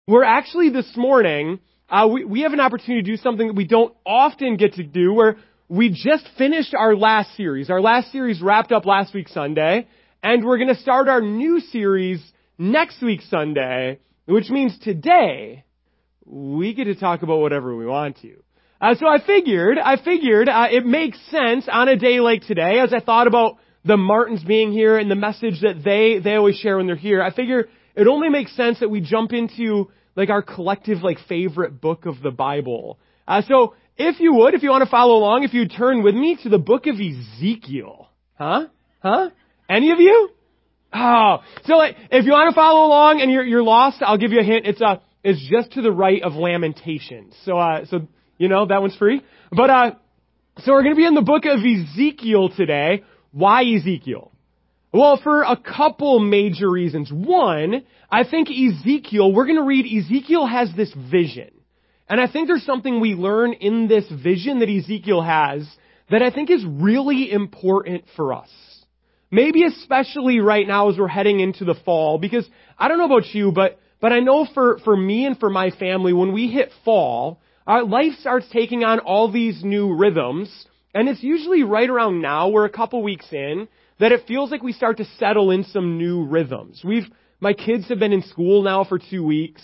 we're actually this morning, we have an opportunity to do something that we don't often get to do, where we just finished our last series. Our last series wrapped up last week Sunday, and we're going to start our new series next week Sunday, which means today we get to talk about whatever we want to. So I figured it makes sense on a day like today, as I thought about the Martins being here and the message that they always share when they're here. I figure it only makes sense that we jump into like our collective favorite book of the Bible. So if you want to follow along, if you turn with me to the book of Ezekiel. Huh? Any of you? Oh, so if you want to follow along and you're lost, I'll give you a hint. It's just to the right of Lamentations. So that one's free. But so we're going to be in the book of Ezekiel today. Why Ezekiel? Well, for a couple major reasons. One, I think we're going to read Ezekiel has this vision. And I think there's something we learn in this vision that Ezekiel has that I think is really important for us. Maybe especially right now as we're heading into the fall, because I don't know about you, but I know for me and for my family, when we hit fall, our life starts taking on all these new rhythms, and it's usually right around now, we're a couple weeks in, that it feels like we start to settle in some new rhythms. My kids have been in school now for 2 weeks.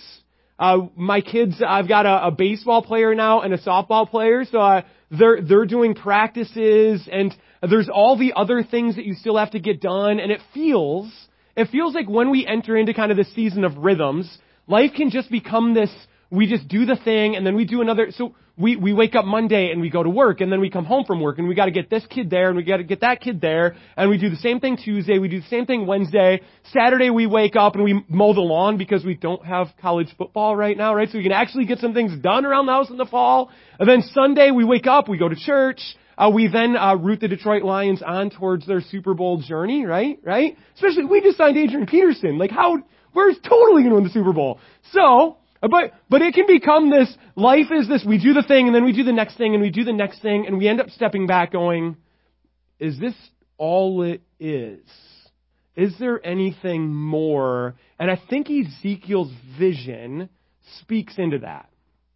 My kids, I've got a baseball player now and a softball player, so they're doing practices, and there's all the other things that you still have to get done, and it feels like when we enter into kind of this season of rhythms, life can just become this, we just do the thing, and then we do another. So we wake up Monday and we go to work, and then we come home from work, and we got to get this kid there, and we got to get that kid there, and we do the same thing Tuesday, we do the same thing Wednesday. Saturday we wake up and we mow the lawn because we don't have college football right now, right? So we can actually get some things done around the house in the fall. And then Sunday we wake up, we go to church. We then root the Detroit Lions on towards their Super Bowl journey, right? Especially, we just signed Adrian Peterson. We're totally going to win the Super Bowl. So, but it can become this, life is this, we do the thing, and then we do the next thing, and we do the next thing, and we end up stepping back going, is this all it is? Is there anything more? And I think Ezekiel's vision speaks into that.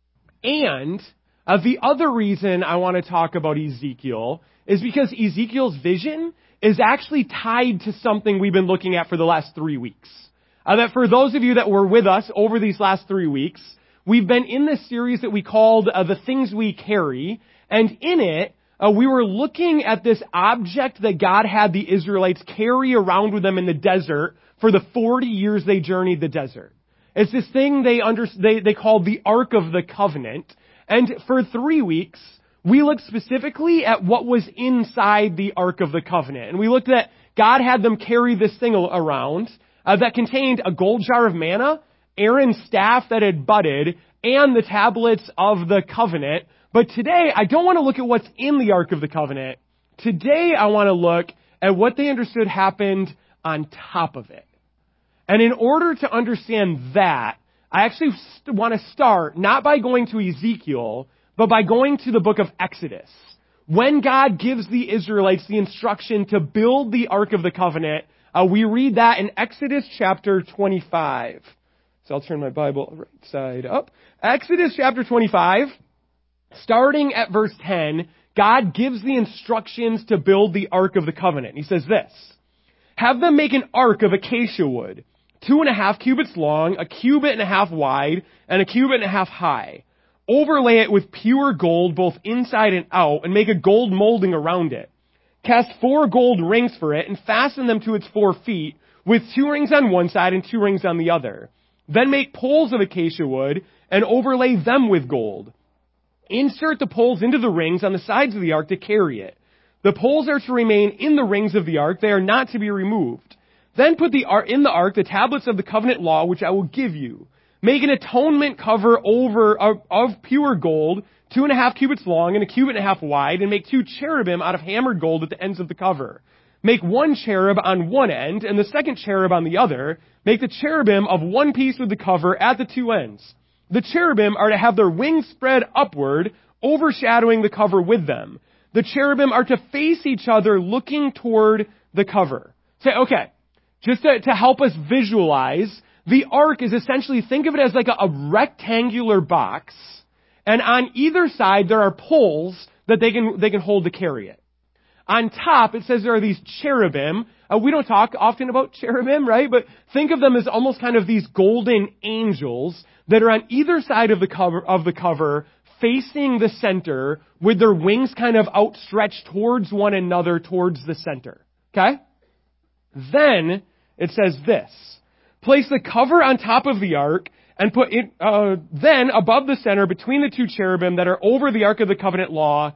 And the other reason I want to talk about Ezekiel is because Ezekiel's vision is actually tied to something we've been looking at for the last 3 weeks. That for those of you that were with us over these last 3 weeks, we've been in this series that we called The Things We Carry, and in it, we were looking at this object that God had the Israelites carry around with them in the desert for the 40 years they journeyed the desert. It's this thing they called the Ark of the Covenant. And for 3 weeks, we looked specifically at what was inside the Ark of the Covenant. And we looked at God had them carry this thing around that contained a gold jar of manna, Aaron's staff that had budded, and the tablets of the covenant. But today, I don't want to look at what's in the Ark of the Covenant. Today, I want to look at what they understood happened on top of it. And in order to understand that, I actually want to start not by going to Ezekiel, but by going to the book of Exodus. When God gives the Israelites the instruction to build the Ark of the Covenant, we read that in Exodus chapter 25. So I'll turn my Bible right side up. Exodus chapter 25, starting at verse 10, God gives the instructions to build the Ark of the Covenant. He says this: have them make an ark of acacia wood, 2.5 cubits long, 1.5 cubits wide, and 1.5 cubits high. Overlay it with pure gold, both inside and out, and make a gold molding around it. Cast 4 gold rings for it, and fasten them to its 4 feet, with 2 rings on one side and 2 rings on the other. Then make poles of acacia wood, and overlay them with gold. Insert the poles into the rings on the sides of the ark to carry it. The poles are to remain in the rings of the ark, they are not to be removed. Then put in the ark the tablets of the covenant law, which I will give you. Make an atonement cover of pure gold, 2.5 cubits long and 1.5 cubits wide, and make 2 cherubim out of hammered gold at the ends of the cover. Make 1 cherub on one end, and the second cherub on the other. Make the cherubim of one piece with the cover at the 2 ends. The cherubim are to have their wings spread upward, overshadowing the cover with them. The cherubim are to face each other looking toward the cover. Say, okay, just to help us visualize, The ark is essentially, think of it as like a rectangular box, and on either side there are poles that they can hold to carry it. On top, it says there are these cherubim. We don't talk often about cherubim, right? But think of them as almost kind of these golden angels that are on either side of the cover, facing the center, with their wings kind of outstretched towards one another, towards the center. Okay? Then, it says this. Place the cover on top of the ark, and put it, then above the center, between the two cherubim that are over the ark of the covenant law,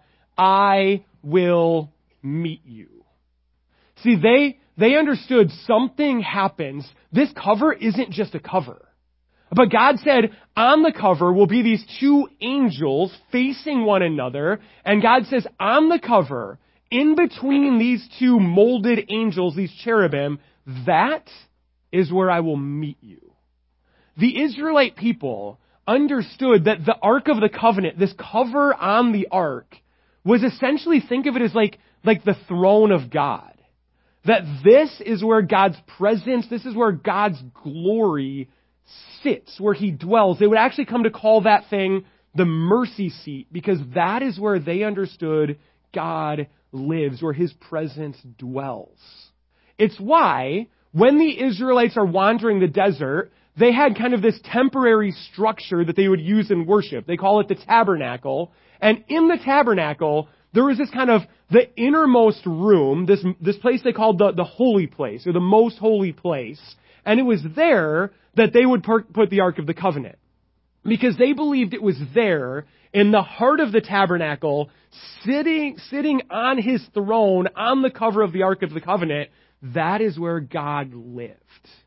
I will meet you. See, they understood something happens. This cover isn't just a cover. But God said, on the cover will be these two angels facing one another. And God says, on the cover, in between these two molded angels, these cherubim, that is where I will meet you. The Israelite people understood that the Ark of the Covenant, this cover on the Ark, was essentially, think of it as like the throne of God. That this is where God's presence, this is where God's glory sits, where He dwells. They would actually come to call that thing the mercy seat, because that is where they understood God lives, where His presence dwells. It's why, when the Israelites are wandering the desert, they had kind of this temporary structure that they would use in worship. They call it the tabernacle. And in the tabernacle, there was this kind of the innermost room, this place they called the holy place, or the most holy place. And it was there that they would put the Ark of the Covenant. Because they believed it was there, in the heart of the tabernacle, sitting on His throne, on the cover of the Ark of the Covenant, that is where God lived.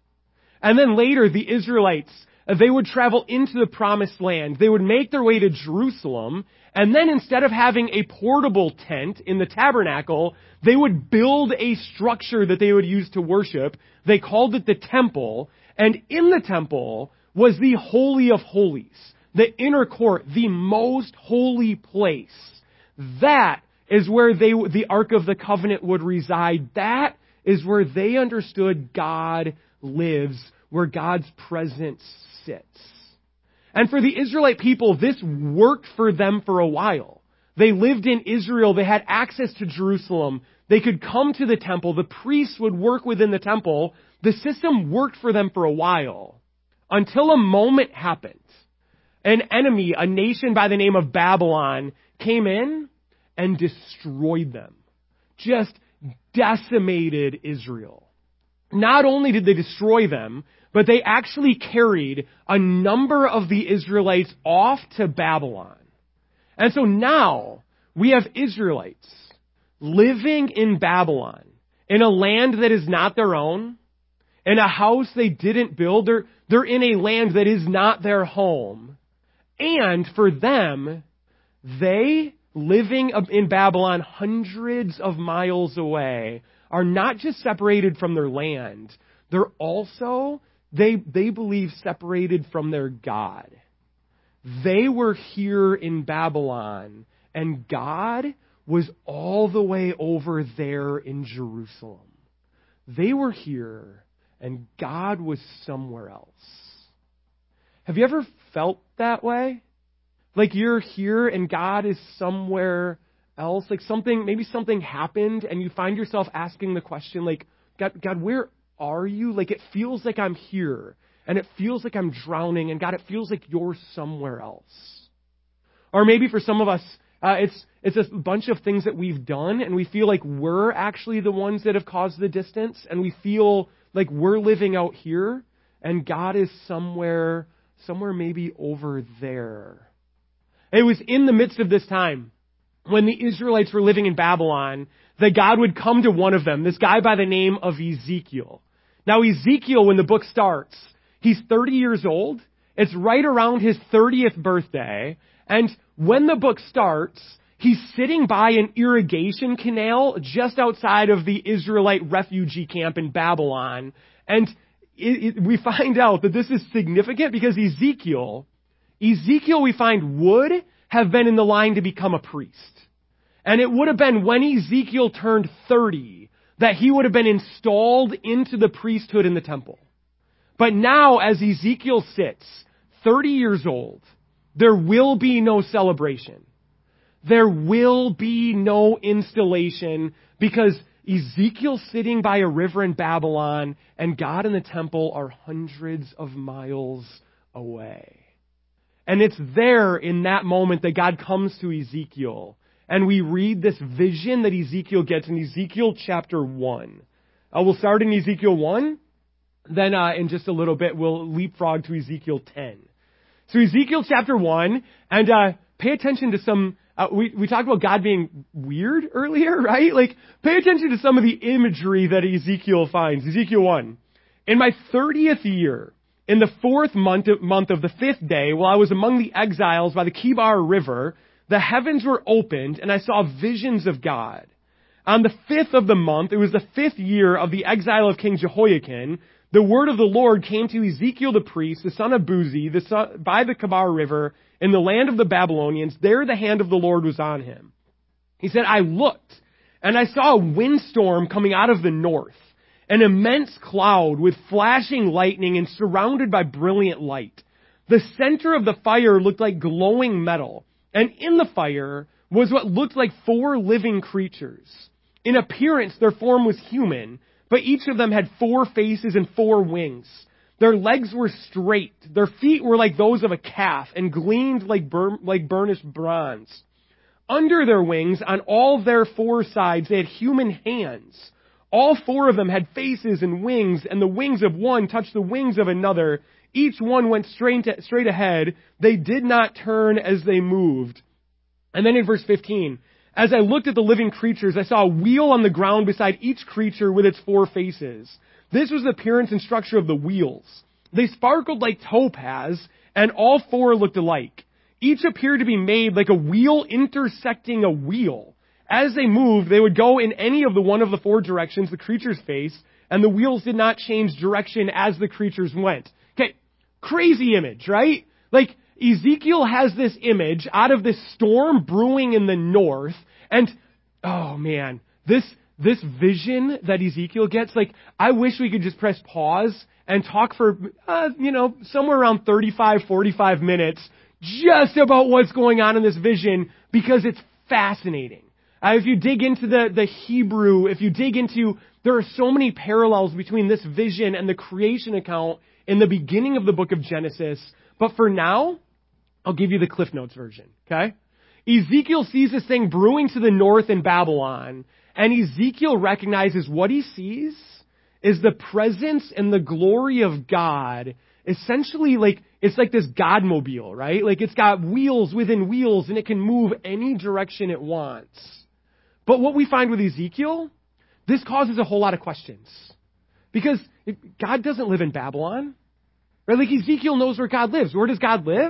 And then later, the Israelites, they would travel into the promised land. They would make their way to Jerusalem, and then instead of having a portable tent in the tabernacle, they would build a structure that they would use to worship. They called it the temple, and in the temple was the Holy of Holies, the inner court, the most holy place. That is where the Ark of the Covenant would reside. That is where they understood God lives, where God's presence sits. And for the Israelite people, this worked for them for a while. They lived in Israel. They had access to Jerusalem. They could come to the temple. The priests would work within the temple. The system worked for them for a while, until a moment happened. An enemy, a nation by the name of Babylon, came in and destroyed them. Just decimated Israel. Not only did they destroy them, but they actually carried a number of the Israelites off to Babylon. And so now we have Israelites living in Babylon, in a land that is not their own, in a house they didn't build. They're in a land that is not their home. And for them, they, living in Babylon hundreds of miles away, are not just separated from their land, they're also, they believe, separated from their God. They were here in Babylon, and God was all the way over there in Jerusalem. They were here, and God was somewhere else. Have you ever felt that way? Like you're here and God is somewhere else? Like maybe something happened and you find yourself asking the question, like, God, where are you? Like it feels like I'm here and it feels like I'm drowning, and God, it feels like you're somewhere else. Or maybe for some of us, it's a bunch of things that we've done and we feel like we're actually the ones that have caused the distance, and we feel like we're living out here and God is somewhere maybe over there. It was in the midst of this time, when the Israelites were living in Babylon, that God would come to one of them, this guy by the name of Ezekiel. Now Ezekiel, when the book starts, he's 30 years old. It's right around his 30th birthday. And when the book starts, he's sitting by an irrigation canal just outside of the Israelite refugee camp in Babylon. And we find out that this is significant because Ezekiel, we find, would have been in the line to become a priest. And it would have been when Ezekiel turned 30 that he would have been installed into the priesthood in the temple. But now, as Ezekiel sits, 30 years old, there will be no celebration. There will be no installation because Ezekiel's sitting by a river in Babylon and God and the temple are hundreds of miles away. And it's there in that moment that God comes to Ezekiel. And we read this vision that Ezekiel gets in Ezekiel chapter 1. We'll start in Ezekiel 1. Then in just a little bit, we'll leapfrog to Ezekiel 10. So Ezekiel chapter 1, and pay attention to some, we talked about God being weird earlier, right? Like, pay attention to some of the imagery that Ezekiel finds. Ezekiel 1. In my 30th year, in the 4th month of the 5th day, while I was among the exiles by the Kibar River, the heavens were opened, and I saw visions of God. On the 5th of the month, it was the 5th year of the exile of King Jehoiakim, the word of the Lord came to Ezekiel the priest, the son of Buzi, by the Kibar River, in the land of the Babylonians. There the hand of the Lord was on him. He said, I looked, and I saw a windstorm coming out of the north, an immense cloud with flashing lightning and surrounded by brilliant light. The center of the fire looked like glowing metal, and in the fire was what looked like 4 living creatures. In appearance, their form was human, but each of them had 4 faces and 4 wings. Their legs were straight. Their feet were like those of a calf and gleamed like burnished bronze. Under their wings, on all their 4 sides, they had human hands. All 4 of them had faces and wings, and the wings of one touched the wings of another. Each one went straight ahead. They did not turn as they moved. And then in verse 15, as I looked at the living creatures, I saw a wheel on the ground beside each creature with its 4 faces. This was the appearance and structure of the wheels. They sparkled like topaz, and all 4 looked alike. Each appeared to be made like a wheel intersecting a wheel. As they moved, they would go in any of one of the 4 directions the creatures faced, and the wheels did not change direction as the creatures went. Okay, crazy image, right? Like, Ezekiel has this image out of this storm brewing in the north, and, oh man, this vision that Ezekiel gets, like, I wish we could just press pause and talk for, somewhere around 35, 45 minutes just about what's going on in this vision, because it's fascinating. If you dig into the Hebrew, there are so many parallels between this vision and the creation account in the beginning of the book of Genesis. But for now, I'll give you the Cliff Notes version, okay? Ezekiel sees this thing brewing to the north in Babylon, and Ezekiel recognizes what he sees is the presence and the glory of God. Essentially, like, it's like this Godmobile, right? Like, it's got wheels within wheels, and it can move any direction it wants. But what we find with Ezekiel, this causes a whole lot of questions. Because God doesn't live in Babylon. Right? Like, Ezekiel knows where God lives. Where does God live?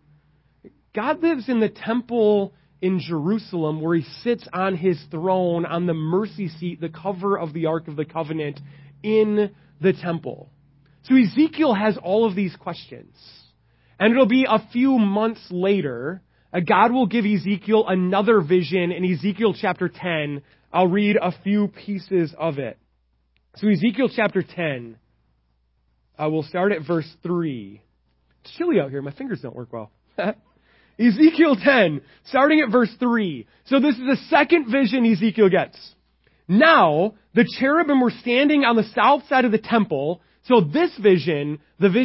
God lives in the temple in Jerusalem, where he sits on his throne on the mercy seat, the cover of the Ark of the Covenant in the temple. So Ezekiel has all of these questions. And it'll be a few months later, God will give Ezekiel another vision in Ezekiel chapter 10. I'll read a few pieces of it. So Ezekiel chapter 10, we'll start at verse 3. It's chilly out here. My fingers don't work well. Ezekiel 10, starting at verse 3. So this is the second vision Ezekiel gets. Now, the cherubim were standing on the south side of the temple. So this vision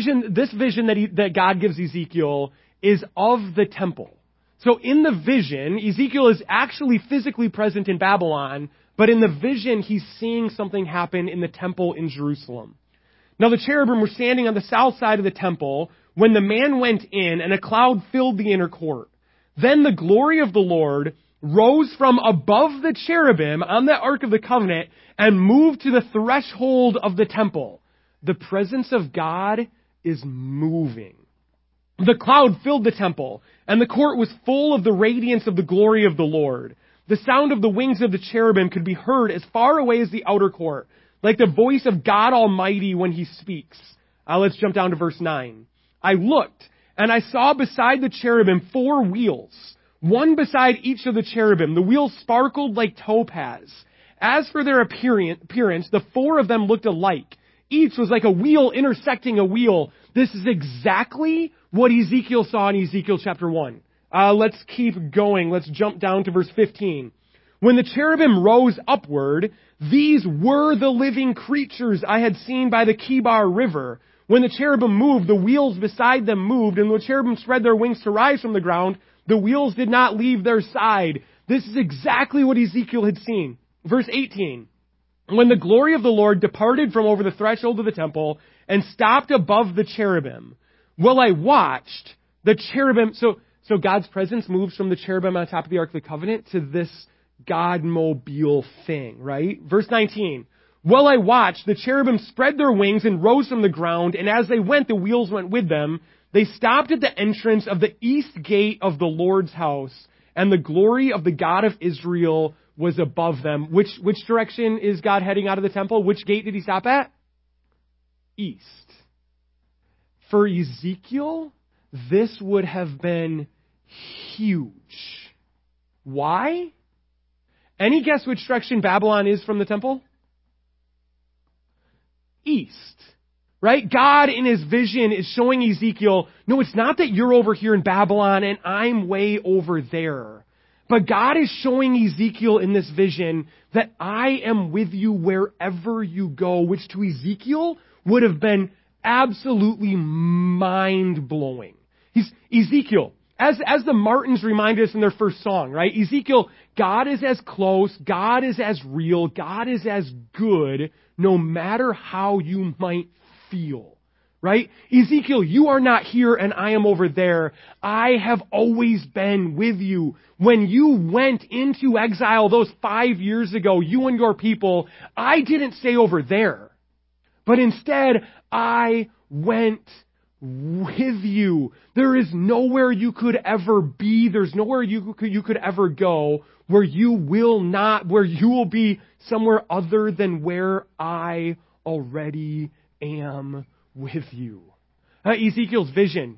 that God gives Ezekiel is of the temple. So in the vision, Ezekiel is actually physically present in Babylon, but in the vision, he's seeing something happen in the temple in Jerusalem. Now the cherubim were standing on the south side of the temple when the man went in, and a cloud filled the inner court. Then the glory of the Lord rose from above the cherubim on the Ark of the Covenant and moved to the threshold of the temple. The presence of God is moving. The cloud filled the temple, and the court was full of the radiance of the glory of the Lord. The sound of the wings of the cherubim could be heard as far away as the outer court, like the voice of God Almighty when he speaks. Let's jump down to verse 9. I looked, and I saw beside the cherubim 4 wheels, one beside each of the cherubim. The wheels sparkled like topaz. As for their appearance, the 4 of them looked alike. each was like a wheel intersecting a wheel. This is exactly what Ezekiel saw in Ezekiel chapter 1. Let's keep going. Let's jump down to verse 15. When the cherubim rose upward, these were the living creatures I had seen by the Kibar River. When the cherubim moved, the wheels beside them moved, and when the cherubim spread their wings to rise from the ground, the wheels did not leave their side. This is exactly what Ezekiel had seen. Verse 18. When the glory of the Lord departed from over the threshold of the temple and stopped above the cherubim, while I watched the cherubim, so God's presence moves from the cherubim on top of the Ark of the Covenant to this God-mobile thing, right? Verse 19. While I watched, the cherubim spread their wings and rose from the ground, and as they went, the wheels went with them. They stopped at the entrance of the east gate of the Lord's house, and the glory of the God of Israel was above them. Which direction is God heading out of the temple? Which gate did he stop at? East. For Ezekiel, this would have been huge. Why? Any guess which direction Babylon is from the temple? East. Right? God in his vision is showing Ezekiel, no, it's not that you're over here in Babylon and I'm way over there. But God is showing Ezekiel in this vision that I am with you wherever you go, which to Ezekiel would have been absolutely mind-blowing. Ezekiel, as the Martins reminded us in their first song, right? Ezekiel, God is as close, God is as real, God is as good, no matter how you might feel. Right? Ezekiel, you are not here and I am over there. I have always been with you. When you went into exile those 5 years ago, you and your people, I didn't stay over there. But instead, I went with you. There is nowhere you could ever be. There's nowhere you could ever go where you will be somewhere other than where I already am with you. Ezekiel's vision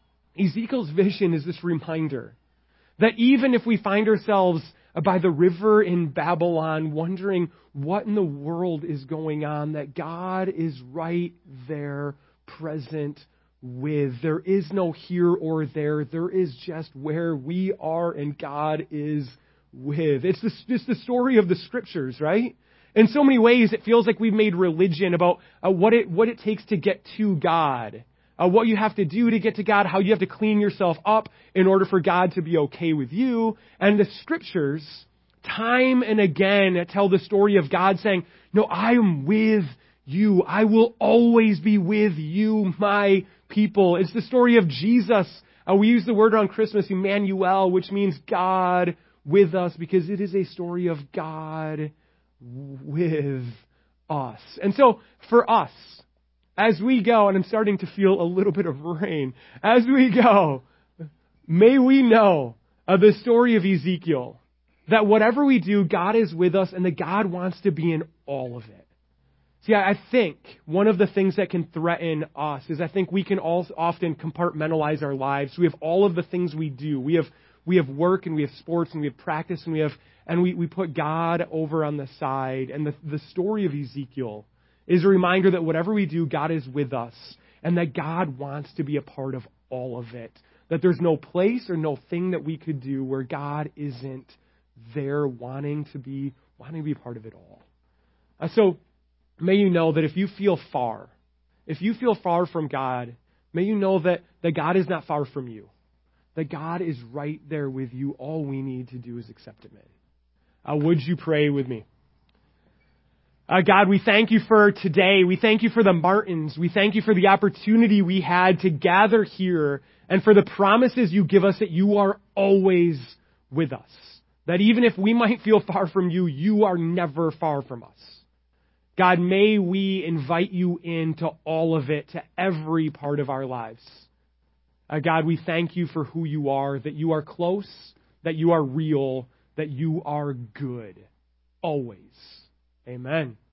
is this reminder that even if we find ourselves by the river in Babylon wondering what in the world is going on, that God is right there present with. There is no here or there. There is just where we are and God is with. It's the story of the scriptures, right? In so many ways, it feels like we've made religion about what it takes to get to God, what you have to do to get to God, how you have to clean yourself up in order for God to be okay with you. And the scriptures, time and again, tell the story of God saying, no, I am with you. I will always be with you, my people. It's the story of Jesus. We use the word around Christmas, Emmanuel, which means God with us, because it is a story of God with us. And so for us, as we go, and I'm starting to feel a little bit of rain, as we go, may we know the story of Ezekiel, that whatever we do, God is with us and that God wants to be in all of it. See, I think one of the things that can threaten us is I think we can all often compartmentalize our lives. We have all of the things we do. We have work and we have sports and we have practice and we put God over on the side. And the story of Ezekiel is a reminder that whatever we do, God is with us and that God wants to be a part of all of it. That there's no place or no thing that we could do where God isn't there wanting to be a part of it all. So may you know that if you feel far from God, may you know that God is not far from you. That God is right there with you. All we need to do is accept Him in. Would you pray with me? God, we thank you for today. We thank you for the Martins. We thank you for the opportunity we had to gather here and for the promises you give us that you are always with us. That even if we might feel far from you, you are never far from us. God, may we invite you into all of it, to every part of our lives. God, we thank you for who you are, that you are close, that you are real, that you are good. Always. Amen.